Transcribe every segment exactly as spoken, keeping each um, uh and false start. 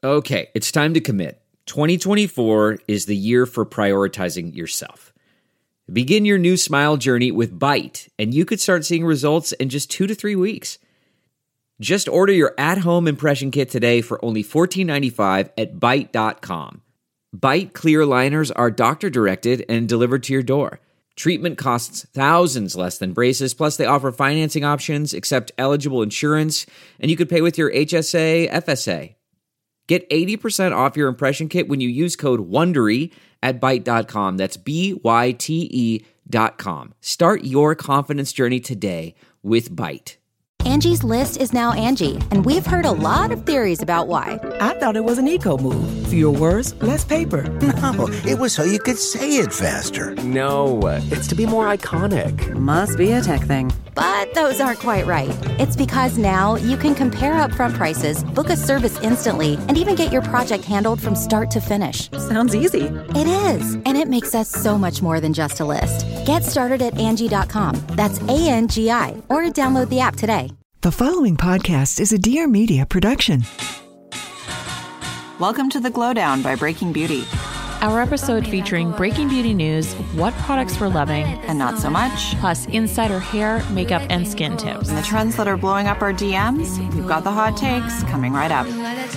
Okay, it's time to commit. twenty twenty-four is the year for prioritizing yourself. Begin your new smile journey with Byte, and you could start seeing results in just two to three weeks. Just order your at-home impression kit today for only fourteen ninety-five at byte dot com. Byte clear aligners are doctor-directed and delivered to your door. Treatment costs thousands less than braces, plus they offer financing options, accept eligible insurance, and you could pay with your H S A, F S A. Get eighty percent off your impression kit when you use code WONDERY at byte dot com. That's B Y T E dot com. Start your confidence journey today with Byte. Angie's List is now Angie, and we've heard a lot of theories about why. I thought it was an eco move. Fewer words, less paper. No, it was so you could say it faster. No, it's to be more iconic. Must be a tech thing. But those aren't quite right. It's because now you can compare upfront prices, book a service instantly, and even get your project handled from start to finish. Sounds easy. It is, and it makes us so much more than just a list. Get started at Angie dot com. That's A N G I, or download the app today. The following podcast is a Dear Media production. Welcome to The Glowdown by Breaking Beauty. Our episode featuring Breaking Beauty news, what products we're loving, and not so much, plus insider hair, makeup, and skin tips. And the trends that are blowing up our D Ms, we've got the hot takes coming right up.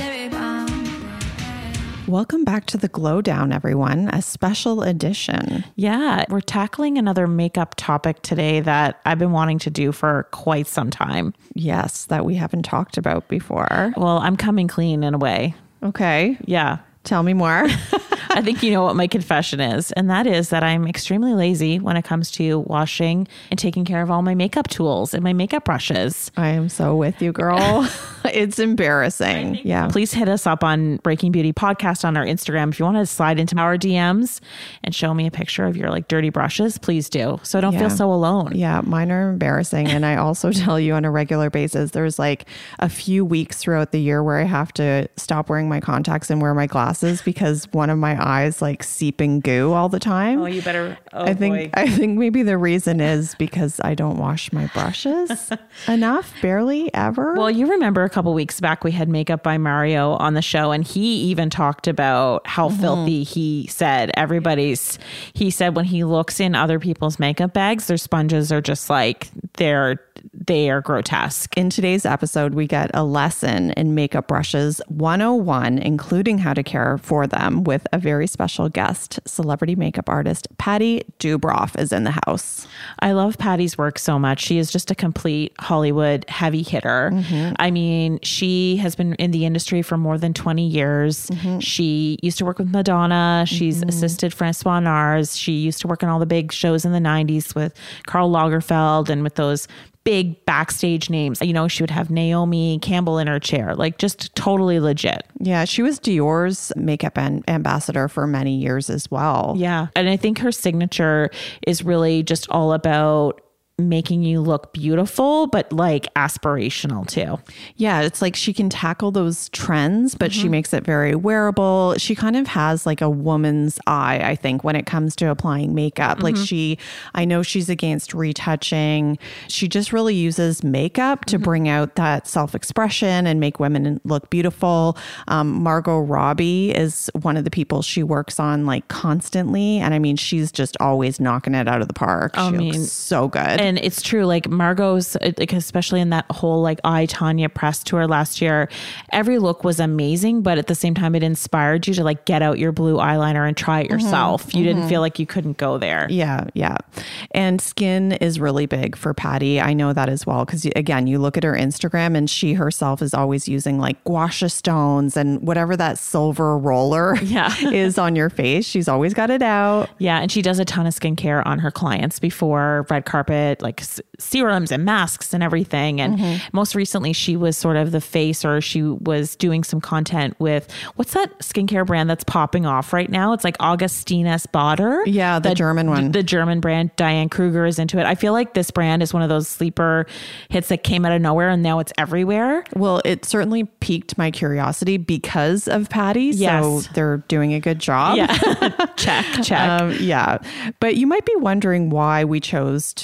Welcome back to The Glowdown, everyone, a special edition. Yeah, we're tackling another makeup topic today that I've been wanting to do for quite some time. Yes, that we haven't talked about before. Well, I'm coming clean in a way. Okay. Yeah. Tell me more. I think you know what my confession is, and that is that I'm extremely lazy when it comes to washing and taking care of all my makeup tools and my makeup brushes. I am so with you, girl. It's embarrassing. Yeah. Please hit us up on Breaking Beauty Podcast on our Instagram. If you want to slide into our D Ms and show me a picture of your like dirty brushes, please do. So I don't yeah. feel so alone. Yeah, mine are embarrassing. And I also tell you on a regular basis, there's like a few weeks throughout the year where I have to stop wearing my contacts and wear my glasses because one of my eyes like seeping goo all the time. Oh, you better. Oh, I think boy. I think maybe the reason is because I don't wash my brushes enough, barely ever. Well, you remember a couple weeks back we had Makeup by Mario on the show, and he even talked about how mm-hmm. filthy he said everybody's. He said when he looks in other people's makeup bags, their sponges are just like they're. They are grotesque. In today's episode, we get a lesson in makeup brushes one oh one, including how to care for them, with a very special guest. Celebrity makeup artist Patty Dubroff is in the house. I love Patty's work so much. She is just a complete Hollywood heavy hitter. Mm-hmm. I mean, she has been in the industry for more than twenty years. Mm-hmm. She used to work with Madonna. She's mm-hmm. assisted Francois Nars. She used to work on all the big shows in the nineties with Karl Lagerfeld and with those big backstage names. You know, she would have Naomi Campbell in her chair, like just totally legit. Yeah, she was Dior's makeup an- ambassador for many years as well. Yeah. And I think her signature is really just all about making you look beautiful, but like aspirational too. Yeah, it's like she can tackle those trends, but mm-hmm. she makes it very wearable. She kind of has like a woman's eye, I think, when it comes to applying makeup. Mm-hmm. Like she, I know she's against retouching. She just really uses makeup to mm-hmm. bring out that self-expression and make women look beautiful. Um, Margot Robbie is one of the people she works on like constantly. And I mean, she's just always knocking it out of the park. I she mean, looks so good. And it's true, like Margot's, like especially in that whole like I, Tanya press tour last year, every look was amazing, but at the same time, it inspired you to like get out your blue eyeliner and try it yourself. Mm-hmm. You mm-hmm. didn't feel like you couldn't go there. Yeah, yeah. And skin is really big for Patty. I know that as well, because again, you look at her Instagram and she herself is always using like gua sha stones and whatever that silver roller yeah. is on your face. She's always got it out. Yeah, and she does a ton of skincare on her clients before red carpet, like s- serums and masks and everything. And mm-hmm. most recently, she was sort of the face, or she was doing some content with, what's that skincare brand that's popping off right now? It's like Augustinus Bader. Yeah, the, the German one. The German brand. Diane Kruger is into it. I feel like this brand is one of those sleeper hits that came out of nowhere and now it's everywhere. Well, it certainly piqued my curiosity because of Patty. Yes. So they're doing a good job. Yeah. check, check. Um, yeah. But you might be wondering why we chose to talk about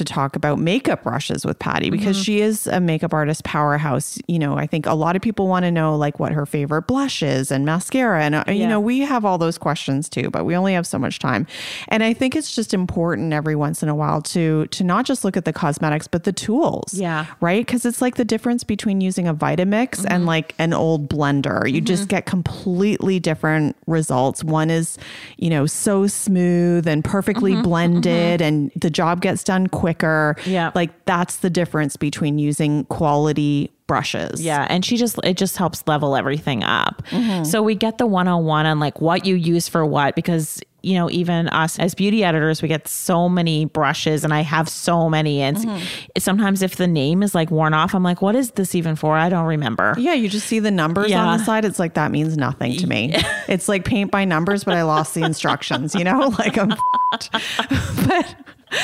about makeup brushes with Patty because mm-hmm. she is a makeup artist powerhouse. You know, I think a lot of people want to know like what her favorite blush is and mascara. And, uh, yeah. you know, we have all those questions too, but we only have so much time. And I think it's just important every once in a while to, to not just look at the cosmetics, but the tools. Yeah. Right? Because it's like the difference between using a Vitamix mm-hmm. and like an old blender. You mm-hmm. just get completely different results. One is, you know, so smooth and perfectly mm-hmm. blended mm-hmm. and the job gets done quicker. Yeah. Like that's the difference between using quality brushes. Yeah. And she just, it just helps level everything up. Mm-hmm. So we get the one oh one on like what you use for what, because you know, even us as beauty editors, we get so many brushes and I have so many. And mm-hmm. sometimes if the name is like worn off, I'm like, what is this even for? I don't remember. Yeah. You just see the numbers yeah. on the side. It's like, that means nothing to me. It's like paint by numbers, but I lost the instructions, you know, like I'm, but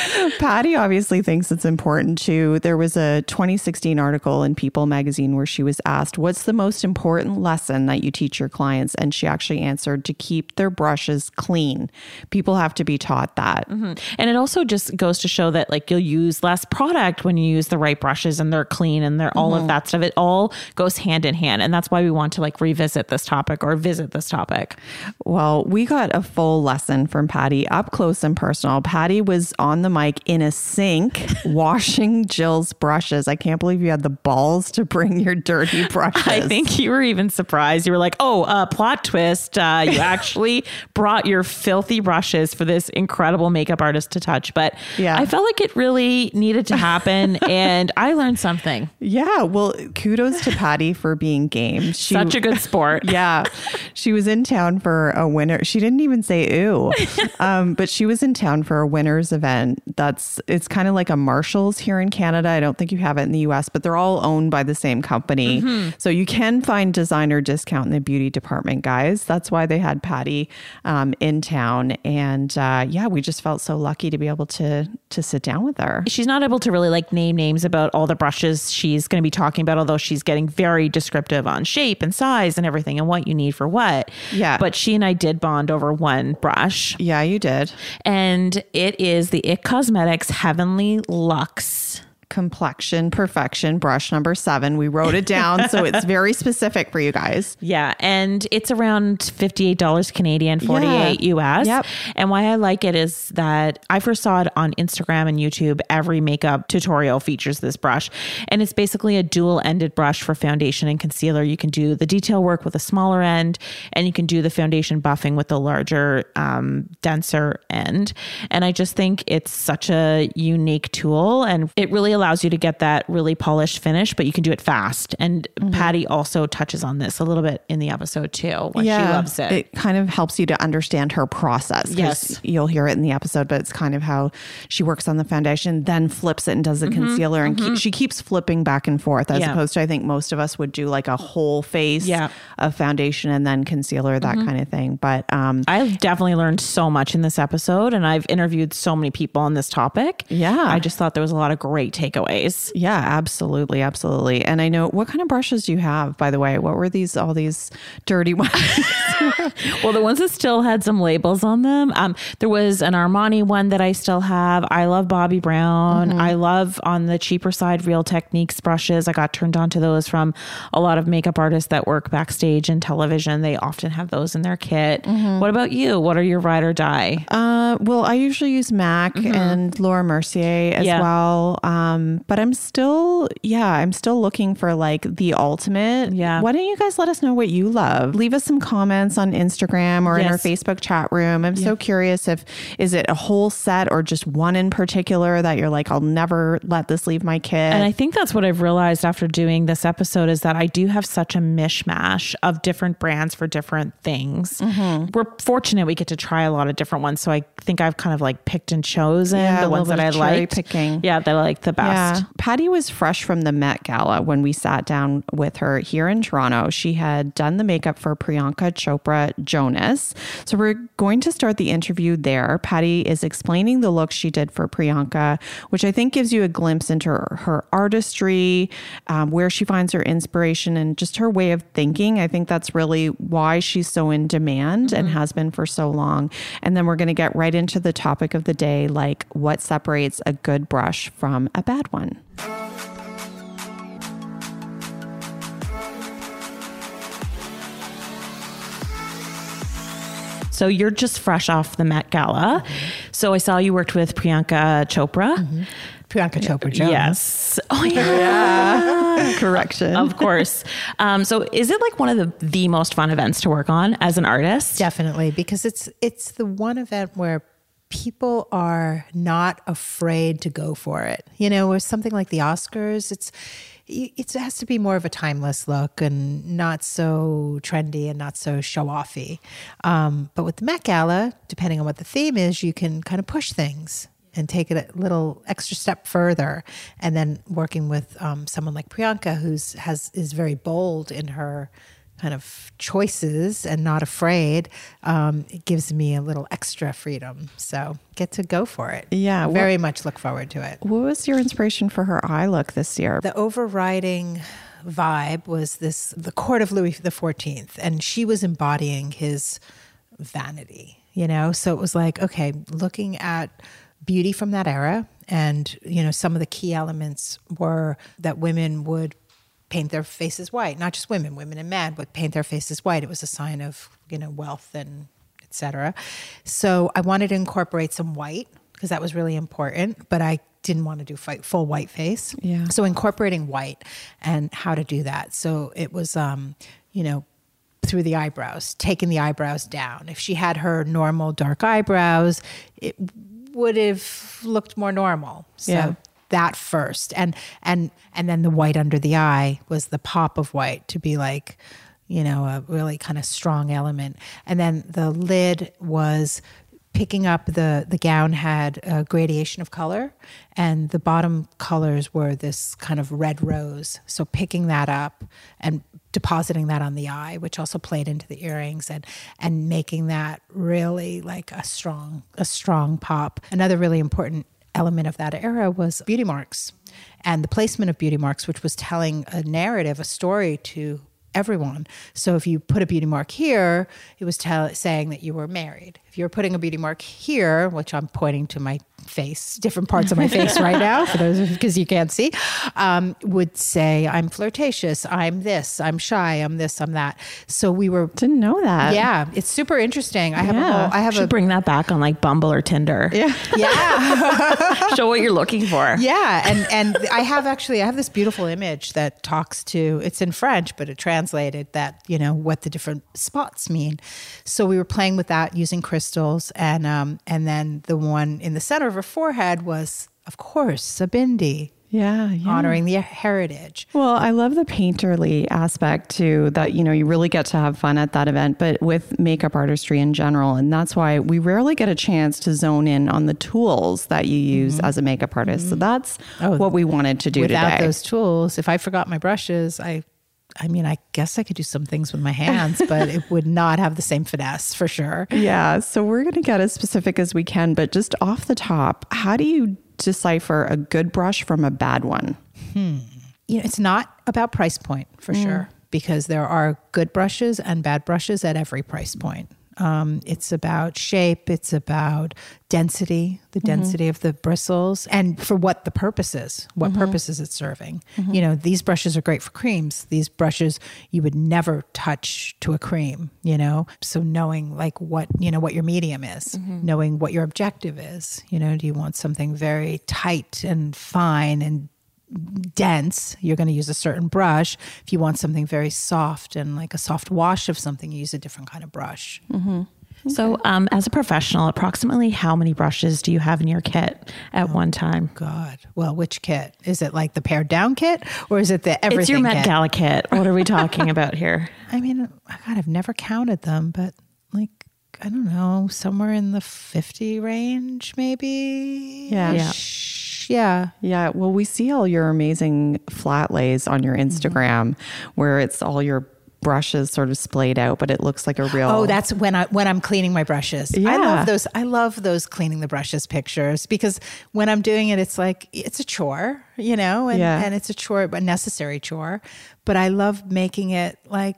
Patty obviously thinks it's important too. There was a twenty sixteen article in People magazine where she was asked, what's the most important lesson that you teach your clients? And she actually answered, to keep their brushes clean. People have to be taught that. Mm-hmm. And it also just goes to show that like you'll use less product when you use the right brushes and they're clean and they're all mm-hmm. of that stuff. It all goes hand in hand. And that's why we want to like revisit this topic or visit this topic. Well, we got a full lesson from Patty up close and personal. Patty was on the mic in a sink washing Jill's brushes. I can't believe you had the balls to bring your dirty brushes. I think you were even surprised. You were like, oh, uh, plot twist. Uh, you actually brought your filthy brushes for this incredible makeup artist to touch. But yeah. I felt like it really needed to happen. And I learned something. Yeah. Well, kudos to Patty for being game. She, Such a good sport. Yeah. She was in town for a winner. She didn't even say ew. Um, but she was in town for a winner's event. That's, it's kind of like a Marshall's here in Canada. I don't think you have it in the U S, but they're all owned by the same company. Mm-hmm. So you can find designer discount in the beauty department, guys. That's why they had Patty um, in town. And uh, yeah, we just felt so lucky to be able to, to sit down with her. She's not able to really like name names about all the brushes she's going to be talking about, although she's getting very descriptive on shape and size and everything and what you need for what. Yeah. But she and I did bond over one brush. Yeah, you did. And it is the It Cosmetics Heavenly Luxe Complexion Perfection brush number seven. We wrote it down, so it's very specific for you guys. Yeah, and it's around fifty-eight dollars Canadian, forty-eight yeah. U S. Yep. And why I like it is that I first saw it on Instagram and YouTube. Every makeup tutorial features this brush, and it's basically a dual-ended brush for foundation and concealer. You can do the detail work with a smaller end, and you can do the foundation buffing with the larger, um, denser end. And I just think it's such a unique tool, and it really allows you to get that really polished finish, but you can do it fast. And mm-hmm. Patty also touches on this a little bit in the episode too, when yeah, she loves it. It kind of helps you to understand her process. Yes. You'll hear it in the episode, but it's kind of how she works on the foundation, then flips it and does the mm-hmm. concealer. And mm-hmm. keep, she keeps flipping back and forth as yeah. opposed to, I think most of us would do like a whole face yeah. of foundation and then concealer, that mm-hmm. kind of thing. But um, I've definitely learned so much in this episode, and I've interviewed so many people on this topic. Yeah. I just thought there was a lot of great takeaways. Yeah, absolutely. Absolutely. And I know, what kind of brushes do you have, by the way? What were these, all these dirty ones? Well, the ones that still had some labels on them. Um, there was an Armani one that I still have. I love Bobbi Brown. Mm-hmm. I love, on the cheaper side, Real Techniques brushes. I got turned on to those from a lot of makeup artists that work backstage and television. They often have those in their kit. Mm-hmm. What about you? What are your ride or die? Uh, well, I usually use MAC mm-hmm. and Laura Mercier as yeah. well. Um, but I'm still, yeah, I'm still looking for like the ultimate. Yeah. Why don't you guys let us know what you love? Leave us some comments on Instagram or yes. in our Facebook chat room. I'm yeah. so curious if, is it a whole set or just one in particular that you're like, I'll never let this leave my kit? And I think that's what I've realized after doing this episode, is that I do have such a mishmash of different brands for different things. Mm-hmm. We're fortunate we get to try a lot of different ones. So I think I've kind of like picked and chosen yeah, the ones that I like. Picking. Yeah, that I like the best. Yeah. Patty was fresh from the Met Gala when we sat down with her here in Toronto. She had done the makeup for Priyanka Chopra Jonas. So we're going to start the interview there. Patty is explaining the look she did for Priyanka, which I think gives you a glimpse into her, her artistry, um, where she finds her inspiration, and just her way of thinking. I think that's really why she's so in demand mm-hmm. and has been for so long. And then we're going to get right into the topic of the day, like what separates a good brush from a bad one. So you're just fresh off the Met Gala. Mm-hmm. So I saw you worked with Priyanka Chopra. Mm-hmm. Priyanka Chopra Jones. Yes. Oh, yeah. yeah. Correction. Of course. Um, so is it like one of the, the most fun events to work on as an artist? Definitely, because it's it's the one event where people are not afraid to go for it. You know, with something like the Oscars, it's it has to be more of a timeless look and not so trendy and not so show-offy. Um, but with the Met Gala, depending on what the theme is, you can kind of push things and take it a little extra step further. And then working with um, someone like Priyanka, who's has is very bold in her kind of choices and not afraid, um, it gives me a little extra freedom. So get to go for it. Yeah. Very what, much look forward to it. What was your inspiration for her eye look this year? The overriding vibe was this, the court of Louis the fourteenth, and she was embodying his vanity, you know? So it was like, okay, looking at beauty from that era, and, you know, some of the key elements were that women would paint their faces white. Not just women, women and men would paint their faces white. It was a sign of, you know, wealth and et cetera. So I wanted to incorporate some white because that was really important, but I didn't want to do fight, full white face. Yeah. So incorporating white and how to do that. So it was, um, you know, through the eyebrows, taking the eyebrows down. If she had her normal dark eyebrows, it would have looked more normal. So yeah. that first, and and and then the white under the eye was the pop of white to be like, you know, a really kind of strong element. And then the lid was picking up the the gown had a gradation of color, and the bottom colors were this kind of red rose. So picking that up and depositing that on the eye, which also played into the earrings, and and making that really like a strong a strong pop. Another really important element of that era was beauty marks and the placement of beauty marks, which was telling a narrative, a story to everyone. So if you put a beauty mark here, it was tell, saying that you were married. If you were putting a beauty mark here, which I'm pointing to my face, different parts of my face right now, for those because you can't see, um, would say I'm flirtatious, I'm this, I'm shy, I'm this, I'm that. So we were didn't know that. Yeah, it's super interesting. I have yeah. a whole. I have should a bring that back on like Bumble or Tinder. Yeah, yeah. Show what you're looking for. Yeah, and and I have actually I have this beautiful image that talks to. It's in French, but it translated that, you know, what the different spots mean. So we were playing with that using crystals, and um and then the one in the center of her forehead was, of course, a bindi. Yeah, yeah. Honoring the heritage. Well, I love the painterly aspect too, that, you know, you really get to have fun at that event, but with makeup artistry in general. And that's why we rarely get a chance to zone in on the tools that you use mm-hmm. as a makeup artist. Mm-hmm. So that's oh, what we wanted to do without today. Those tools, if I forgot my brushes, I I mean, I guess I could do some things with my hands, but it would not have the same finesse for sure. Yeah. So we're going to get as specific as we can, but just off the top, how do you decipher a good brush from a bad one? Hmm. You know, it's not about price point for mm. sure, because there are good brushes and bad brushes at every price point. Um, it's about shape. It's about density, the density mm-hmm. of the bristles, and for what the purpose is, what mm-hmm. purpose is it serving? Mm-hmm. You know, these brushes are great for creams. These brushes you would never touch to a cream, you know? So knowing like what, you know, what your medium is, mm-hmm. knowing what your objective is, you know, do you want something very tight and fine and dense, you're going to use a certain brush. If you want something very soft and like a soft wash of something, you use a different kind of brush. Mm-hmm. Okay. So um, as a professional, approximately how many brushes do you have in your kit at oh, one time? God. Well, which kit? Is it like the pared down kit, or is it the everything It's your Met kit? Gala kit. What are we talking about here? I mean, God, I've never counted them, but like, I don't know, somewhere in the fifty range, maybe? Yeah. Yeah. Yeah. Yeah. Well, we see all your amazing flat lays on your Instagram mm-hmm. where it's all your brushes sort of splayed out, but it looks like a real. Oh, that's when I when I'm cleaning my brushes. Yeah. I love those. I love those cleaning the brushes pictures, because when I'm doing it, it's like it's a chore, you know, and, yeah. and it's a chore, a necessary chore. But I love making it like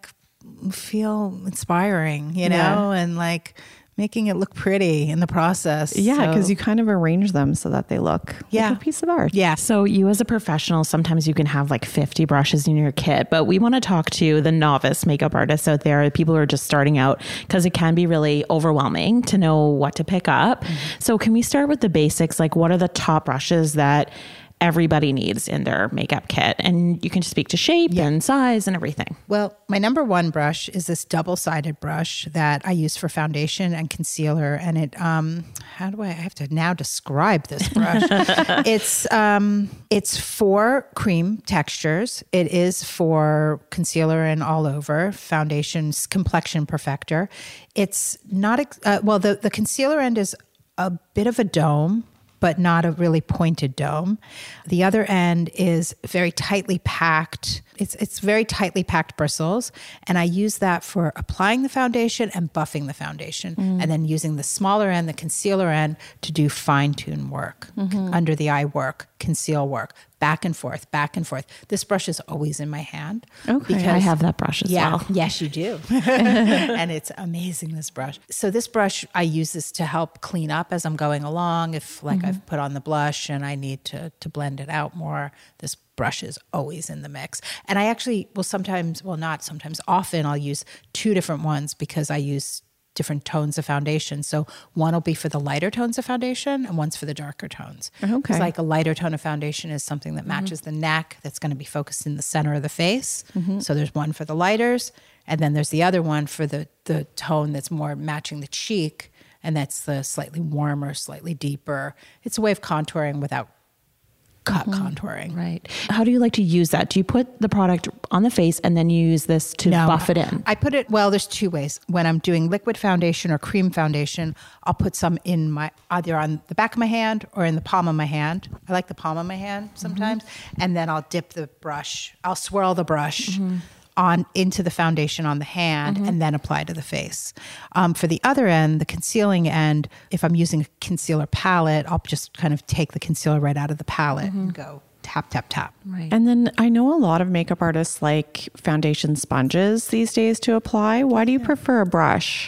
feel inspiring, you know, Yeah. and like making it look pretty in the process. Yeah, because So- you kind of arrange them so that they look Yeah. like a piece of art. Yeah. So you as a professional, sometimes you can have like fifty brushes in your kit, but we want to talk to the novice makeup artists out there, people who are just starting out, because it can be really overwhelming to know what to pick up. Mm-hmm. So can we start with the basics? Like, what are the top brushes that everybody needs in their makeup kit? And you can speak to shape Yeah. and size and everything. Well, my number one brush is this double-sided brush that I use for foundation and concealer. And it, um, how do I, I have to now describe this brush? it's, um, it's for cream textures. It is for concealer and all over, foundations, complexion perfector. It's not, ex- uh, well, the, the concealer end is a bit of a dome, but not a really pointed dome. The other end is very tightly packed. It's it's very tightly packed bristles. And I use that for applying the foundation and buffing the foundation. Mm. And then using the smaller end, the concealer end, to do fine-tune work, mm-hmm. under the eye work, conceal work, back and forth, back and forth. This brush is always in my hand. Okay. Because, I have that brush as yeah, well. Yes, you do. And it's amazing, this brush. So this brush, I use this to help clean up as I'm going along. If like mm-hmm. I've put on the blush and I need to, to blend it out more, this brush is always in the mix. And I actually will sometimes, well, not sometimes, often I'll use two different ones because I use different tones of foundation. So one will be for the lighter tones of foundation and one's for the darker tones. Okay. It's like a lighter tone of foundation is something that matches mm-hmm. the neck, that's going to be focused in the center of the face. Mm-hmm. So there's one for the lighters, and then there's the other one for the, the tone that's more matching the cheek, and that's the slightly warmer, slightly deeper. It's a way of contouring without cut mm-hmm. contouring. Right. How do you like to use that? Do you put the product on the face and then you use this to no, buff it in? I put it, well, there's two ways. When I'm doing liquid foundation or cream foundation, I'll put some in my, either on the back of my hand or in the palm of my hand. I like the palm of my hand sometimes. Mm-hmm. And then I'll dip the brush, I'll swirl the brush mm-hmm. on into the foundation on the hand mm-hmm. and then apply to the face. Um, for the other end, the concealing end, if I'm using a concealer palette, I'll just kind of take the concealer right out of the palette mm-hmm. and go tap, tap, tap. Right. And then I know a lot of makeup artists like foundation sponges these days to apply. Why do you prefer a brush?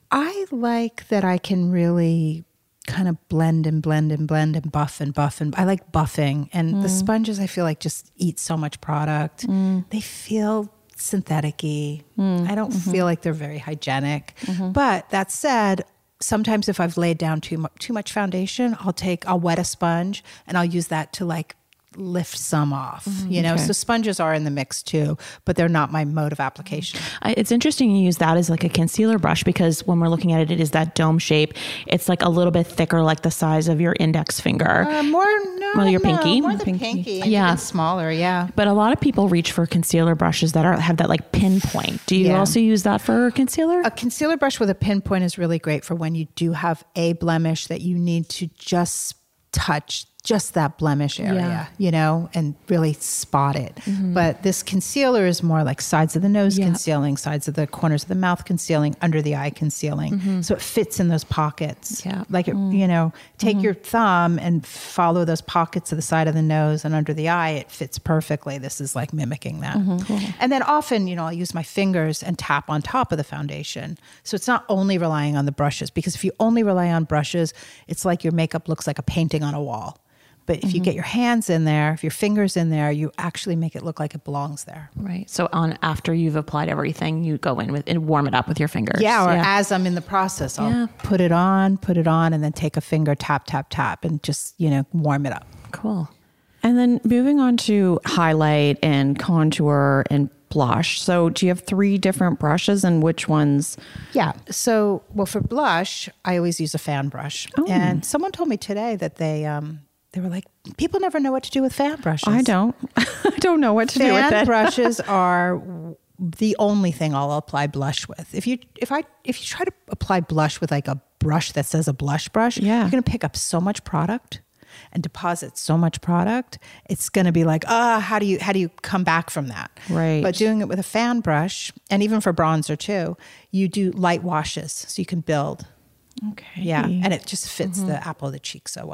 I like that I can really kind of blend and blend and blend and buff and buff. And I like buffing. And mm. the sponges, I feel like, just eat so much product. Mm. They feel synthetic-y. Mm. I don't mm-hmm. feel like they're very hygienic. Mm-hmm. But that said, sometimes if I've laid down too much, too much foundation, I'll take, I'll wet a sponge and I'll use that to like lift some off, mm-hmm. you know? Okay. So sponges are in the mix too, but they're not my mode of application. I, it's interesting you use that as like a concealer brush, because when we're looking at it, it is that dome shape. It's like a little bit thicker, like the size of your index finger. Uh, more, no, well, your no, pinky. more than pinky. pinky. Yeah. It's smaller, yeah. But a lot of people reach for concealer brushes that are have that like pinpoint. Do you Yeah. also use that for concealer? A concealer brush with a pinpoint is really great for when you do have a blemish that you need to just touch just that blemish area, Yeah. you know, and really spot it. Mm-hmm. But this concealer is more like sides of the nose Yeah. concealing, sides of the corners of the mouth concealing, under the eye concealing. Mm-hmm. So it fits in those pockets. Yeah. Like, it, you know, take mm-hmm. your thumb and follow those pockets to the side of the nose and under the eye. It fits perfectly. This is like mimicking that. Mm-hmm. Cool. And then often, you know, I'll use my fingers and tap on top of the foundation. So it's not only relying on the brushes, because if you only rely on brushes, it's like your makeup looks like a painting on a wall. But if mm-hmm. you get your hands in there, if your fingers in there, you actually make it look like it belongs there. Right. So on after you've applied everything, you go in with and warm it up with your fingers. Yeah. Or yeah. as I'm in the process, I'll yeah. put it on, put it on, and then take a finger, tap, tap, tap, and just, you know, warm it up. Cool. And then moving on to highlight and contour and blush. So do you have three different brushes, and which ones? Yeah. So, well, for blush, I always use a fan brush. Oh. And someone told me today that they, um, they were like, people never know what to do with fan brushes. I don't. I don't know what to fan do with it. Fan brushes are the only thing I'll apply blush with. If you if I if you try to apply blush with like a brush that says a blush brush, yeah. you're going to pick up so much product and deposit so much product. It's going to be like, ah, oh, how do you how do you come back from that? Right. But doing it with a fan brush, and even for bronzer too, you do light washes so you can build. Okay. Yeah, and it just fits mm-hmm. the apple of the cheek so well.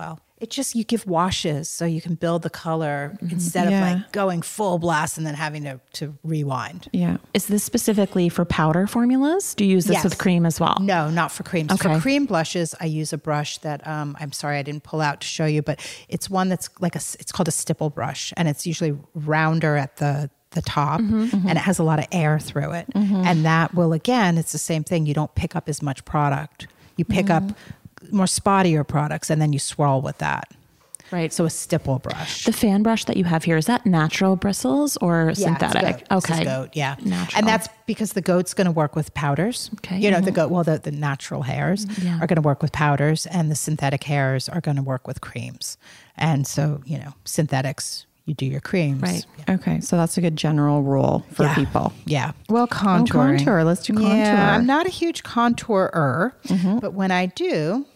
it just, you give washes so you can build the color instead Yeah. of like going full blast and then having to, to rewind. Yeah. Is this specifically for powder formulas? Do you use this Yes. with cream as well? No, not for creams. Okay. For cream blushes, I use a brush that um, I'm sorry I didn't pull out to show you, but it's one that's like a, it's called a stipple brush, and it's usually rounder at the the top, and it has a lot of air through it. And that will, again, it's the same thing. You don't pick up as much product. You pick up more spottier products, and then you swirl with that. Right. So a stipple brush. The fan brush that you have here, is that natural bristles or Yeah, it's synthetic? goat. This Okay. is goat, yeah. Natural. And that's because the goat's going to work with powders. Okay. You know, the Mhm. goat, well, the, the natural hairs Yeah. are going to work with powders, and the synthetic hairs are going to work with creams. And so, you know, synthetics, you do your creams. Right. Okay. So that's a good general rule for Yeah. people. Yeah. Well, contouring. contour. Let's do contour. Yeah, I'm not a huge contourer, but when I do,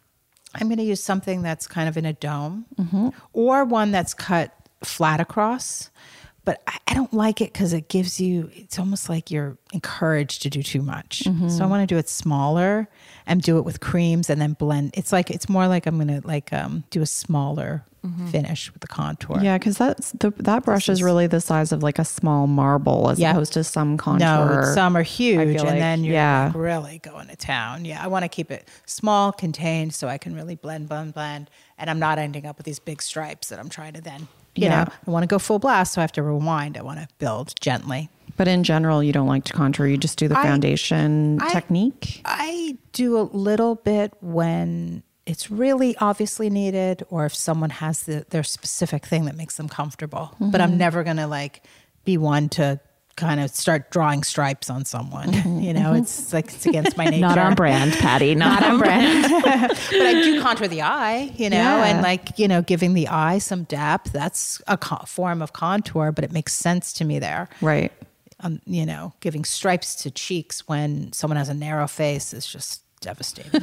I'm going to use something that's kind of in a dome or one that's cut flat across. But I, I don't like it because it gives you, it's almost like you're encouraged to do too much. So I want to do it smaller and do it with creams and then blend. It's like, it's more like I'm going to like um, do a smaller finish with the contour. Yeah, because that's the that brush is, is- really the size of like a small marble as Yeah. opposed to some contour. No, some are huge, and feel like- then you're yeah. like really going to town. Yeah, I want to keep it small, contained, so I can really blend, blend, blend, and I'm not ending up with these big stripes that I'm trying to then, you Yeah. know, I want to go full blast, so I have to rewind. I want to build gently. But in general, you don't like to contour. You just do the I- foundation I- technique. I do a little bit when it's really obviously needed, or if someone has the, their specific thing that makes them comfortable. But I'm never going to like be one to kind of start drawing stripes on someone. You know, it's like, it's against my nature. Not on brand, Patty. Not, Not on brand. But I do contour the eye, you know, Yeah. and like, you know, giving the eye some depth. That's a co- form of contour, but it makes sense to me there. Right. Um, you know, giving stripes to cheeks when someone has a narrow face is just devastating.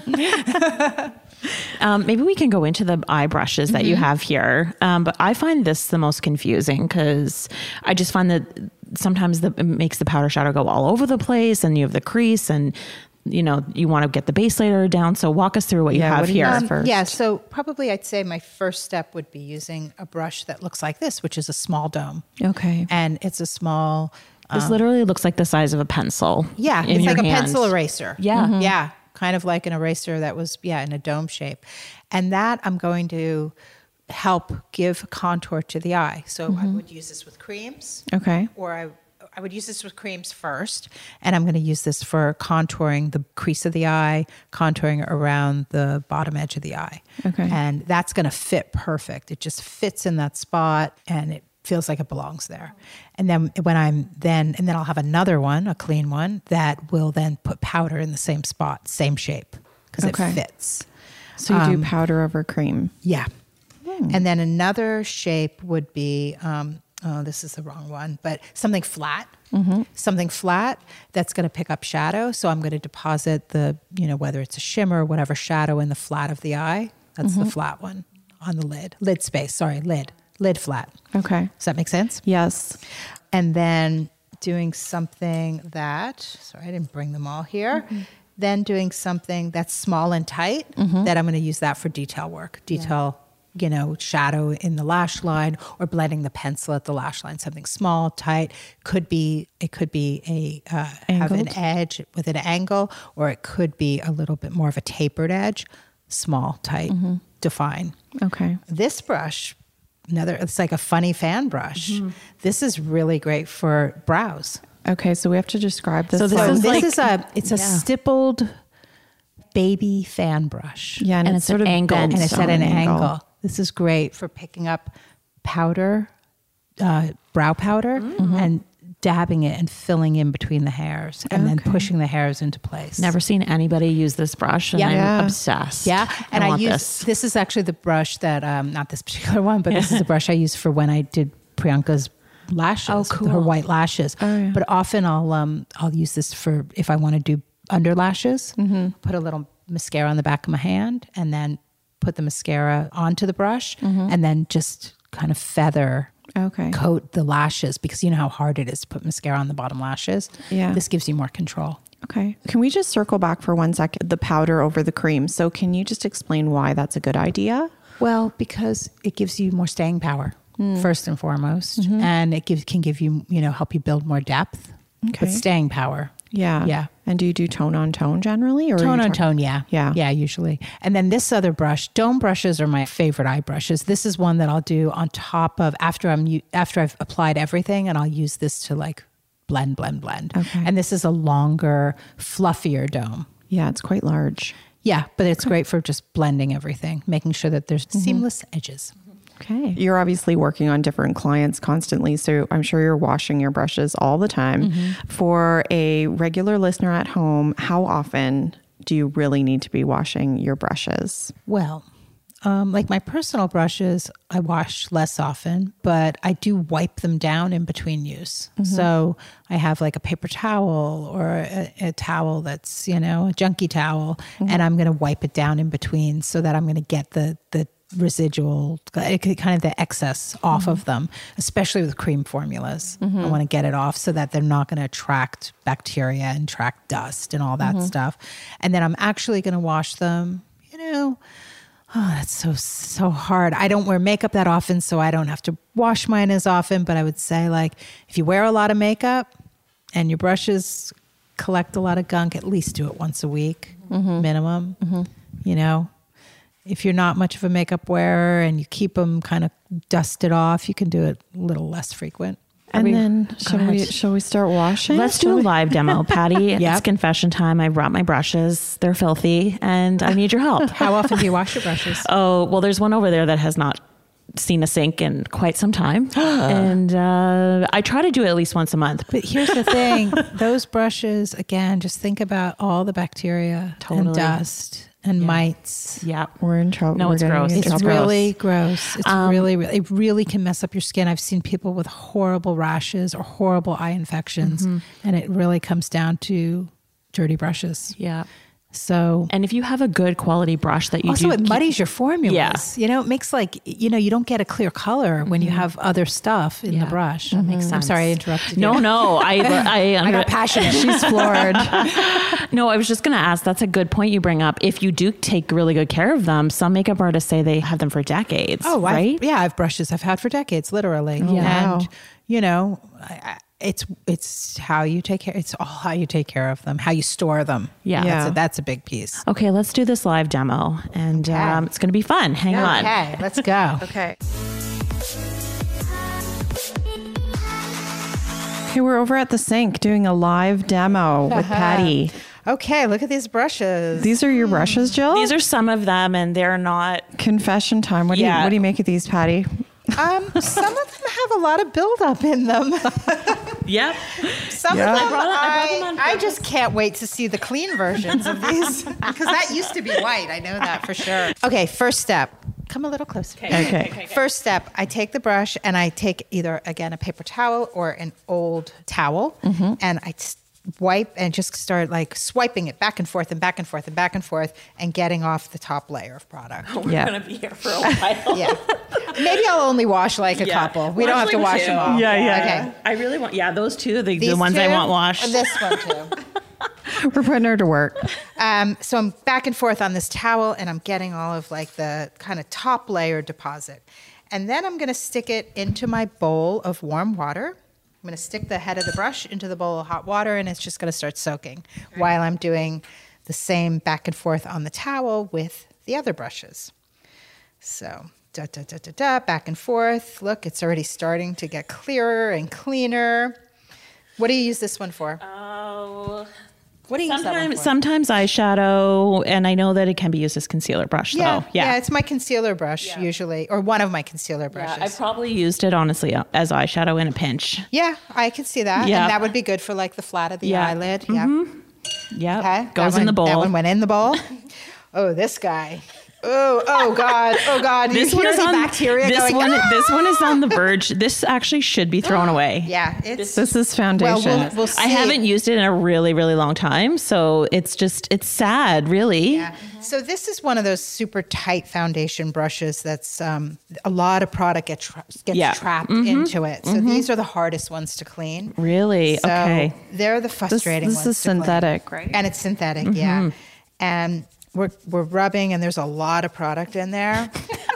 Um, maybe we can go into the eye brushes that you have here. Um, but I find this the most confusing because I just find that sometimes the, it makes the powder shadow go all over the place, and you have the crease, and you know, you want to get the base layer down. So walk us through what you Yeah, have what do you here. have first? Yeah, so probably I'd say my first step would be using a brush that looks like this, which is a small dome. Okay. And it's a small, This literally looks like the size of a pencil. yeah, in it's your like a hand. pencil eraser. Yeah. Mhm. Yeah, kind of like an eraser that was, yeah, in a dome shape. And that I'm going to help give contour to the eye. So I would use this with creams. Okay. Or I, I would use this with creams first, and I'm going to use this for contouring the crease of the eye, contouring around the bottom edge of the eye. Okay. And that's going to fit perfect. It just fits in that spot, and it feels like it belongs there. And then when I'm then, and then I'll have another one, a clean one, that will then put powder in the same spot, same shape, because Okay. it fits. So you Um, do powder over cream. Yeah. And then another shape would be, um, oh, this is the wrong one, but something flat, something flat that's going to pick up shadow. So I'm going to deposit the, you know, whether it's a shimmer or whatever shadow in the flat of the eye. That's the flat one on the lid, lid space. Sorry, lid, lid flat. Okay. Does that make sense? Yes. And then doing something that, sorry, I didn't bring them all here. Then doing something that's small and tight, that I'm going to use that for detail work. Detail, you know, shadow in the lash line, or blending the pencil at the lash line. Something small, tight. Could be, it could be a, uh, have an Angled? edge with an angle, or it could be a little bit more of a tapered edge. Small, tight, define. Okay. This brush, another, it's like a funny fan brush. This is really great for brows. Okay. So we have to describe this. So this So one. is this like- is a, it's a yeah. stippled baby fan brush. yeah, and, and it's it's sort an of angled. bent And it's on at an angle. This is great for picking up powder, uh, brow powder, and dabbing it and filling in between the hairs, and then Okay. pushing the hairs into place. Never seen anybody use this brush, and Yeah. I'm Yeah. obsessed. Yeah, and I, want use this. this. is actually the brush that um, not this particular one, but this is the brush I use for when I did Priyanka's lashes, Oh, her cool. white lashes. Oh, yeah. But often I'll um, I'll use this for if I want to do under lashes. Mm-hmm. Put a little mascara on the back of my hand, and then put the mascara onto the brush, Mm-hmm. and then just kind of feather. Okay. Coat the lashes, because you know how hard it is to put mascara on the bottom lashes. Yeah. This gives you more control. Okay. Can we just circle back for one second? The powder over the cream. So can you just explain why that's a good idea? Well, because it gives you more staying power, mm. first and foremost, mm-hmm. and it gives, can give you, you know, help you build more depth, okay. but staying power. Yeah. Yeah. And do you do tone on tone generally? Or tone on tar- tone, yeah. Yeah. Yeah, usually. And then this other brush, dome brushes are my favorite eye brushes. This is one that I'll do on top of, after I'm after I've applied everything, and I'll use this to like blend, blend, blend. Okay. And this is a longer, fluffier dome. Yeah, it's quite large. Yeah, but it's great for just blending everything, making sure that there's mm-hmm. seamless edges. Okay. You're obviously working on different clients constantly, so I'm sure you're washing your brushes all the time. Mm-hmm. For a regular listener at home, how often do you really need to be washing your brushes? Well, um, like my personal brushes, I wash less often, but I do wipe them down in between use. Mm-hmm. So I have like a paper towel or a, a towel that's, you know, a junky towel, mm-hmm. and I'm going to wipe it down in between so that I'm going to get the the residual, kind of the excess off mm-hmm. of them, especially with cream formulas. Mm-hmm. I want to get it off so that they're not going to attract bacteria and attract dust and all that mm-hmm. stuff. And then I'm actually going to wash them, you know, oh, that's so, so hard. I don't wear makeup that often, so I don't have to wash mine as often, but I would say like, if you wear a lot of makeup and your brushes collect a lot of gunk, at least do it once a week, mm-hmm. minimum, mm-hmm. you know. If you're not much of a makeup wearer and you keep them kind of dusted off, you can do it a little less frequent. And we, then shall we, shall we start washing? Let's do a we? live demo, Patty. Yep. It's confession time. I brought my brushes. They're filthy and I need your help. How often do you wash your brushes? Oh, well, there's one over there that has not seen a sink in quite some time. and uh, I try to do it at least once a month. But here's the thing. Those brushes, again, just think about all the bacteria totally. and dust. And yeah. mites. Yeah. We're in trouble. No, We're it's gross. It's It's really gross. It's Um, really, really, it really can mess up your skin. I've seen people with horrible rashes or horrible eye infections, mm-hmm. and it really comes down to dirty brushes. Yeah. So, and if you have a good quality brush that you also do, it muddies your formulas. Yeah. You know, it makes like, you know, you don't get a clear color mm-hmm. when you have other stuff in yeah. the brush. That makes sense. I'm sorry I interrupted you. No, no. I, I, I got passionate. She's floored. No, I was just going to ask, that's a good point you bring up. If you do take really good care of them, some makeup artists say they have them for decades. Oh, right? I've, yeah. I have brushes I've had for decades, literally. Oh, yeah. And, wow. you know, I, I, It's it's how you take care. It's all how you take care of them, how you store them. Yeah, yeah. That's, a, that's a big piece. Okay, let's do this live demo, and okay. um, it's going to be fun. Hang okay, on. Okay, let's go. Okay. Okay, we're over at the sink doing a live demo with Patty. Okay, look at these brushes. These are your brushes, Jill? These are some of them, and they're not confession time. What do Yeah. you what do you make of these, Patty? Um, some of them have a lot of buildup in them. Yep. Some Yeah. of them, I brought it- I brought I, them on I just can't wait to see the clean versions of these because that used to be white. I know that for sure. Okay, first step. Come a little closer. Okay. Okay. okay. First step, I take the brush and I take either, again, a paper towel or an old towel, mm-hmm. and I t- wipe and just start like swiping it back and forth and back and forth and back and forth and getting off the top layer of product. We're Yeah. going to be here for a while. Yeah. Maybe I'll only wash like a Yeah. couple. We Wash don't have to like wash two. them all. Yeah, yeah. Okay. I really want, yeah, those two, the, the These ones I two, want washed. and this one too. We're putting her to work. Um, so I'm back and forth on this towel and I'm getting all of like the kind of top layer deposit. And then I'm going to stick it into my bowl of warm water. I'm going to stick the head of the brush into the bowl of hot water and it's just going to start soaking right. while I'm doing the same back and forth on the towel with the other brushes. So da, da, da, da, da, back and forth. Look, it's already starting to get clearer and cleaner. What do you use this one for? Oh... What do you use that one Sometimes, for? sometimes eyeshadow, and I know that it can be used as concealer brush. Yeah, though. yeah, yeah, it's my concealer brush Yeah. usually, or one of my concealer brushes. Yeah, I've probably used it honestly as eyeshadow in a pinch. Yeah, I can see that. Yeah. And that would be good for like the flat of the Yeah. eyelid. Mm-hmm. Yeah. Yeah, Okay. goes that in one, the bowl. That one went in the bowl. Oh, this guy. Oh, oh God. Oh God. This you one hear is the on bacteria this going, one. "Ah!" This one is on the verge. This actually should be thrown away. Yeah. It's, This is foundation. well, we'll, we'll see. I haven't used it in a really, really long time, so it's just it's sad, really. Yeah. So this is one of those super tight foundation brushes that's um, a lot of product get tra- gets Yeah. trapped Mm-hmm. into it. So these are the hardest ones to clean. Really? So Okay. they're the this frustrating this ones. is to clean. synthetic, right? And it's synthetic, yeah. And we're we're rubbing, and there's a lot of product in there.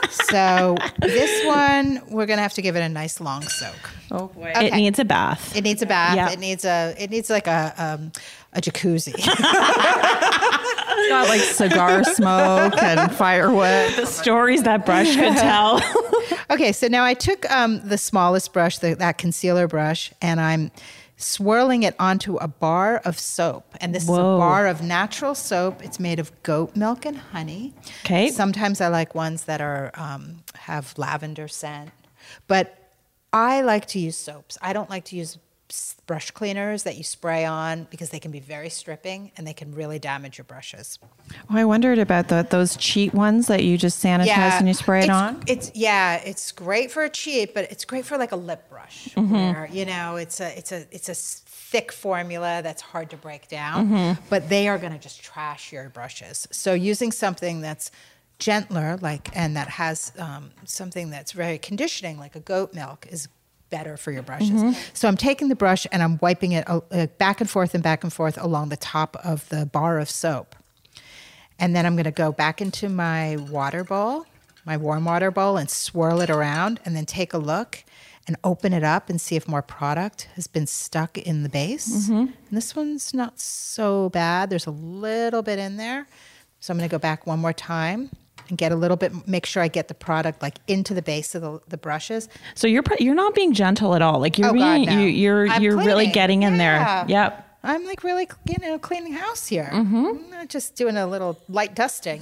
So this one, we're gonna have to give it a nice long soak. Oh boy, Okay. it needs a bath. It needs a bath. Yeah. It needs a. It needs like a um, a jacuzzi. It's got like cigar smoke and firewood. The stories that brush could tell. Okay, so now I took um, the smallest brush, the, that concealer brush, and I'm swirling it onto a bar of soap. And this Whoa. is a bar of natural soap. It's made of goat milk and honey. Okay. Sometimes I like ones that are um, have lavender scent, but I like to use soaps. I don't like to use s- brush cleaners that you spray on because they can be very stripping and they can really damage your brushes. Oh, I wondered about the, those cheap ones that you just sanitize and you spray it it's, on. It's yeah, it's great for a cheap, but it's great for like a lip brush. Mm-hmm. Where, you know, it's a it's a it's a s- thick formula that's hard to break down, Mm-hmm. but they are going to just trash your brushes. So using something that's gentler, like and that has um, something that's very conditioning, like a goat milk, is better for your brushes. Mm-hmm. So I'm taking the brush and I'm wiping it uh, back and forth and back and forth along the top of the bar of soap. And then I'm going to go back into my water bowl, my warm water bowl, and swirl it around and then take a look and open it up and see if more product has been stuck in the base. And this one's not so bad. There's a little bit in there. So I'm going to go back one more time and get a little bit, make sure I get the product like into the base of the, the brushes. So you're pr- you're not being gentle at all. Like you're Oh, God, being no. you, you're I'm you're really cleaning. getting in Yeah. there. Yep. I'm like really, you know, cleaning house here. I'm not just doing a little light dusting.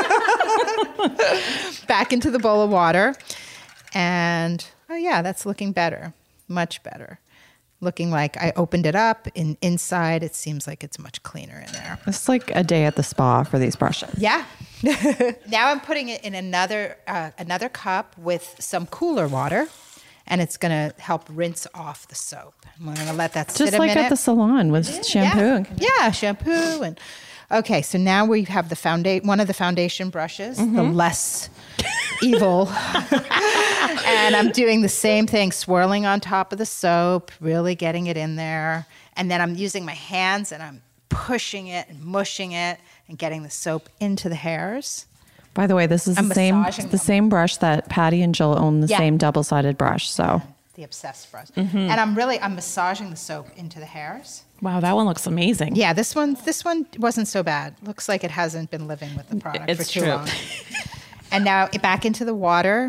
Back into the bowl of water. And, oh yeah, that's looking better. Much better. Looking like I opened it up. And inside, it seems like it's much cleaner in there. It's like a day at the spa for these brushes. Yeah. Now I'm putting it in another uh, another cup with some cooler water. And it's going to help rinse off the soap. I'm going to let that sit Just a like minute. at the salon with shampoo. Yeah, yeah, shampoo and okay. So now we have the foundation, one of the foundation brushes, the less evil, and I'm doing the same thing, swirling on top of the soap, really getting it in there, and then I'm using my hands and I'm pushing it and mushing it and getting the soap into the hairs. By the way, this is I'm the same massaging the them. same brush that Patty and Jill own, the Yeah. same double-sided brush. So The obsessed brush, and I'm really I'm massaging the soap into the hairs. Wow, that one looks amazing. Yeah, this one this one wasn't so bad. Looks like it hasn't been living with the product It's for too true. long. And now it- back into the water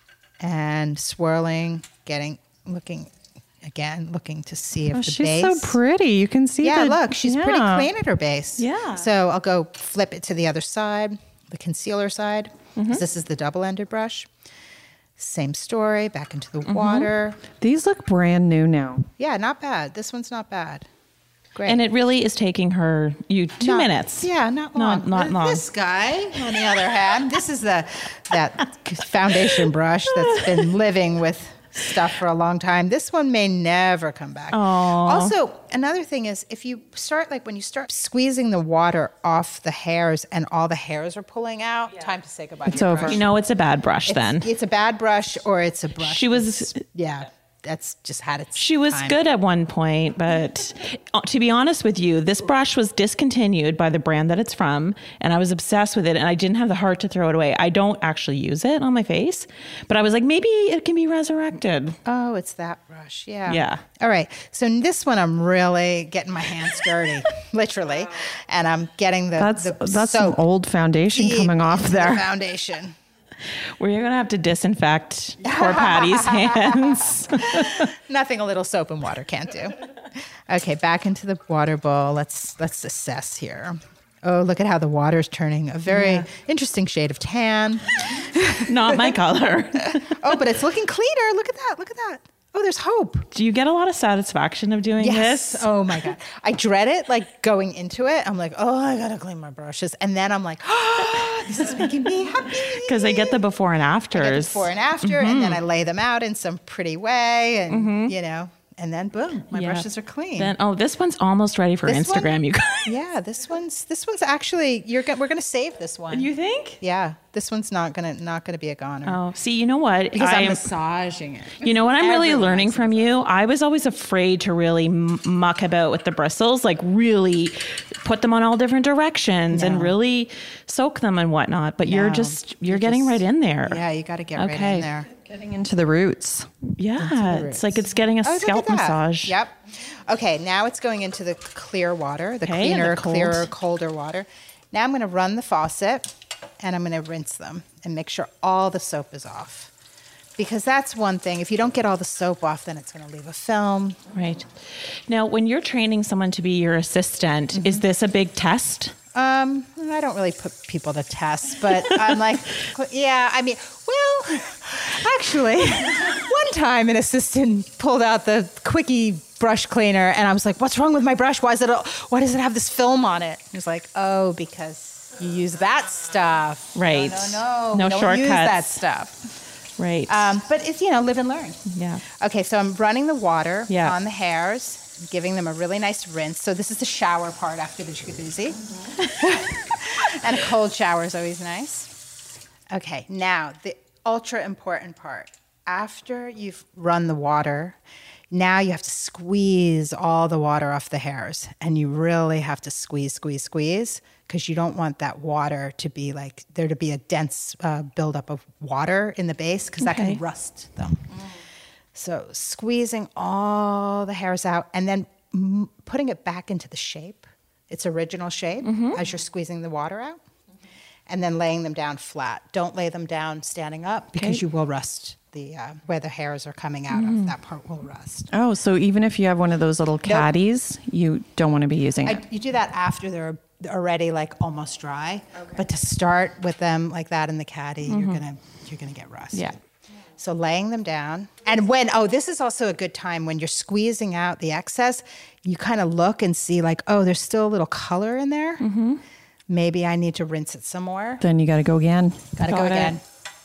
and swirling, getting looking again, looking to see if oh, the she's base. so pretty. You can see. Yeah, the- look, she's pretty yeah. clean at her base. Yeah. So I'll go flip it to the other side, the concealer side. Mm-hmm. 'cause this is the double-ended brush. Same story, back into the water. These look brand new now. Yeah, not bad. This one's not bad. Great. And it really is taking her you two Not- minutes. Yeah, not Not- long. not Th- long. This guy, on the other hand, this is the that foundation brush that's been living with stuff for a long time. This one may never come back. Also, another thing is if you start like when you start squeezing the water off the hairs and all the hairs are pulling out, time to say goodbye. It's to your over. brush. You know it's a bad brush It's, then. it's a bad brush or it's a brush. She was- that's- yeah. That's just had its. She was time. good at one point, but uh, to be honest with you, this brush was discontinued by the brand that it's from, and I was obsessed with it, and I didn't have the heart to throw it away. I don't actually use it on my face, but I was like, maybe it can be resurrected. Oh, it's that brush. Yeah. Yeah. All right. So in this one, I'm really getting my hands dirty, literally, and I'm getting the That's the that's some soap old foundation deep coming off into the there. foundation. We're going to have to disinfect poor Patty's hands. Nothing a little soap and water can't do. Okay, back into the water bowl. Let's let's assess here. Oh, look at how the water's turning a very interesting shade of tan. Not my color. Oh, but it's looking cleaner. Look at that. Look at that. Oh, there's hope. Do you get a lot of satisfaction of doing Yes. this? Oh my God. I dread it, like going into it. I'm like, oh, I gotta clean my brushes. And then I'm like, oh, this is making me happy. Because I get the before and I get the afters. before and after, and then I lay them out in some pretty way, and you know, and then boom, my Yeah. brushes are clean. Then, oh, this one's almost ready for This Instagram, one- you guys. Yeah, this one's this one's actually you're go- we're gonna save this one. You think? Yeah, this one's not gonna not gonna be a goner. Oh, see, you know what? Because I'm I'm- massaging it. You know what I'm really Everyone learning likes from you? I was always afraid to really m- muck about with the bristles, like really put them on all different directions and No. really soak them and whatnot. But you're No, just, you're you getting just- right in there. Yeah, you got to get right Okay. in there. Getting into the roots. Yeah. It's like it's getting a Oh, look scalp at that. massage. Yep. Okay, now it's going into the clear water, the Okay, and cleaner, the cold. clearer, colder water. Now I'm going to run the faucet and I'm going to rinse them and make sure all the soap is off. Because that's one thing. If you don't get all the soap off, then it's going to leave a film. Right. Now, when you're training someone to be your assistant, Mm-hmm. is this a big test? Um, I don't really put people to test, but I'm like, yeah, I mean, well, actually, one time an assistant pulled out the Quickie brush cleaner and I was like, what's wrong with my brush? Why is it, why does it have this film on it? He was like, oh, because you use that stuff. Right. No, no, no. No we don't shortcuts. use that stuff. Right. Um, but it's, you know, live and learn. yeah. Okay, so I'm running the water Yeah. on the hairs, giving them a really nice rinse. So this is the shower part after the jacuzzi. And a cold shower is always nice. Okay, now the ultra important part. After you've run the water, now you have to squeeze all the water off the hairs. And you really have to squeeze, squeeze, squeeze, because you don't want that water to be like, there to be a dense uh, buildup of water in the base, because that Okay. can rust them. So squeezing all the hairs out and then m- putting it back into the shape, its original shape, as you're squeezing the water out. And then laying them down flat. Don't lay them down standing up because Okay. you will rust the uh, where the hairs are coming out of. That part will rust. Oh, so even if you have one of those little caddies, you don't want to be using it. I, you do that after they're already like almost dry. But to start with them like that in the caddy, you're gonna you're gonna get rust. Yeah. So laying them down. And when, oh, this is also a good time when you're squeezing out the excess, you kind of look and see like, oh, there's still a little color in there. Mm-hmm. Maybe I need to rinse it some more. Then you got to go again. Got to go Got it. again.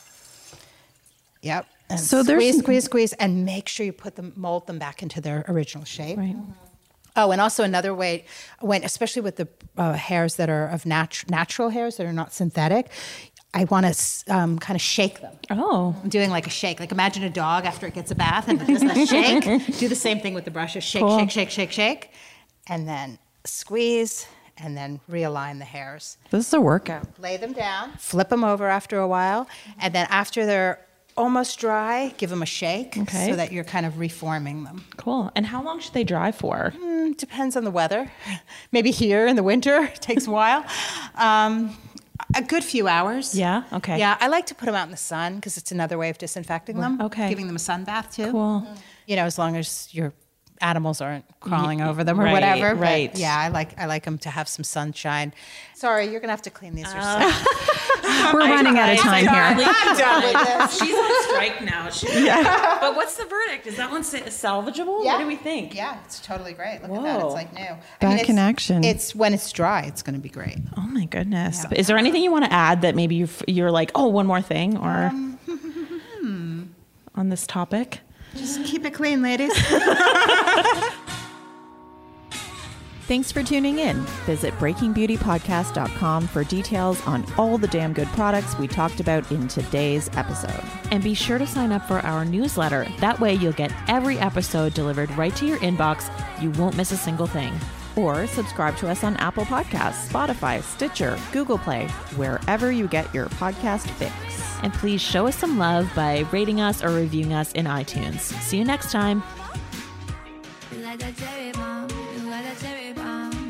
Yep. And So squeeze, there's- squeeze, squeeze, and make sure you put them, mold them back into their original shape. Right. Oh, and also another way, when especially with the uh, hairs that are of nat- natural hairs that are not synthetic, I want to um, kind of shake them. Oh. I'm doing like a shake. Like imagine a dog after it gets a bath and it does that shake. Do the same thing with the brushes. Shake, Cool. shake, shake, shake, shake. And then squeeze and then realign the hairs. This is a workout. Lay them down, flip them over after a while, and then after they're almost dry, give them a shake Okay. so that you're kind of reforming them. Cool. And how long should they dry for? Mm, depends on the weather. Maybe here in the winter, it takes a while. Um, a good few hours. Yeah? Okay. Yeah, I like to put them out in the sun because it's another way of disinfecting them. Okay. Giving them a sun bath too. Cool. You know, as long as your animals aren't crawling over them or right, whatever. But right. yeah, I like I like them to have some sunshine. Sorry, you're gonna have to clean these Uh, yourself. We're running out of time here. I'm done with this. She's on strike now. She, yeah. But what's the verdict? Is that one sa- salvageable? What do we think? Yeah, it's totally great. Look at that. Whoa. It's like new. Back it's, in action. It's when it's dry, it's going to be great. Oh my goodness. Is there anything you want to add that maybe you've, you're like, oh, one more thing or Um, on this topic? Just keep it clean, ladies. Thanks for tuning in. Visit breaking beauty podcast dot com for details on all the damn good products we talked about in today's episode. And be sure to sign up for our newsletter. That way you'll get every episode delivered right to your inbox. You won't miss a single thing. Or subscribe to us on Apple Podcasts, Spotify, Stitcher, Google Play, wherever you get your podcast fix. And please show us some love by rating us or reviewing us in iTunes. See you next time. You like that cherry bomb, you like that cherry bomb.